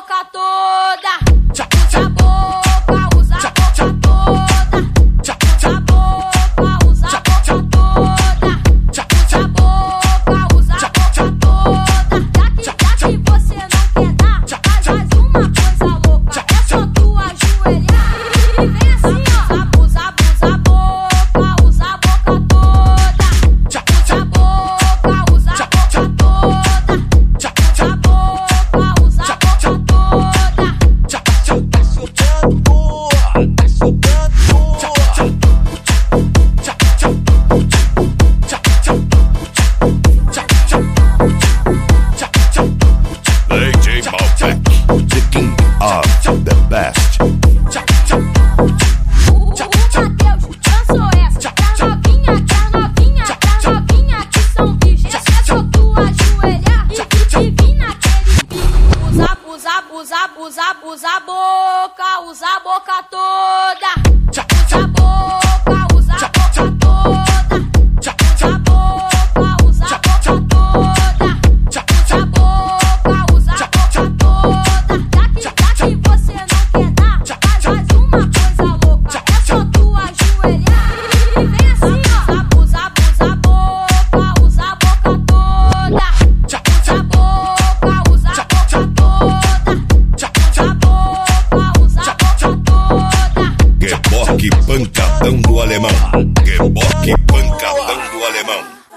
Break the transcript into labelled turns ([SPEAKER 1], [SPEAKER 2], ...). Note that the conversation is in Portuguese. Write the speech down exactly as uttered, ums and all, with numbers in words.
[SPEAKER 1] boca toda. Usa a boca, usa a boca toda. Usa a boca, usa a boca toda. Usa a boca, usa a boca toda. Já que, já que você não quer dar, faz uma coisa louca. É só tu ajoelhar e vem assim, ó. Abusa, abusa a boca, usa a boca toda. Usa a boca, usa a boca toda. Usa a boca, usa a boca toda.
[SPEAKER 2] Tá sobrando boa, tá sobrando
[SPEAKER 3] D J Malbec, the king of the best.
[SPEAKER 1] O Matheus dançou essa pra novinha, pra novinha, pra novinha que são virgens. É só tu ajoelhar e te vir naquele pique. Usa, usa, usa, usa, usa a boca, usa a boca toda. Usa a boca, usa a boca toda. Usa a boca, usa a boca toda. Usa a boca, usa a boca toda. Já que, já que você não quer dar, faz uma coisa louca. É só tu ajoelhar e vem assim, ó. Abusa, abusa a boca, usa a boca toda. Usa a boca, usa a boca toda. Usa a boca, usa a boca toda.
[SPEAKER 3] Reboque pancadão do alemão. Reboque pancadão do alemão.